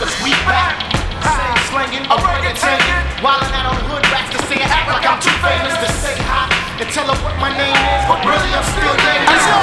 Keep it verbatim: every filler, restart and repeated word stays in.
motherfuckers, we back. Same slanging, orangutangin', wildin' out on the hood rats to say I act like I'm too famous to say hi and tell her what my name is, but really I'm still named.